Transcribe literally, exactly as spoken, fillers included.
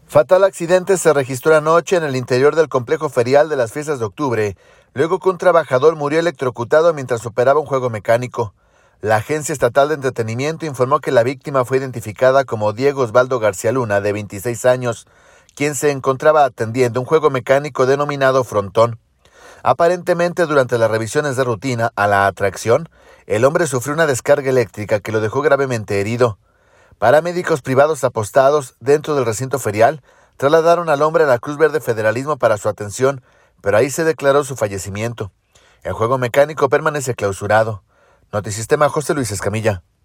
Fatal accidente se registró anoche en el interior del complejo ferial de las fiestas de octubre, luego que un trabajador murió electrocutado mientras operaba un juego mecánico. La Agencia Estatal de Entretenimiento informó que la víctima fue identificada como Diego Osvaldo García Luna, de veintiséis años, quien se encontraba atendiendo un juego mecánico denominado Frontón. Aparentemente, durante las revisiones de rutina a la atracción, el hombre sufrió una descarga eléctrica que lo dejó gravemente herido. Paramédicos privados apostados dentro del recinto ferial trasladaron al hombre a la Cruz Verde Federalismo para su atención, pero ahí se declaró su fallecimiento. El juego mecánico permanece clausurado. Notisistema, José Luis Escamilla.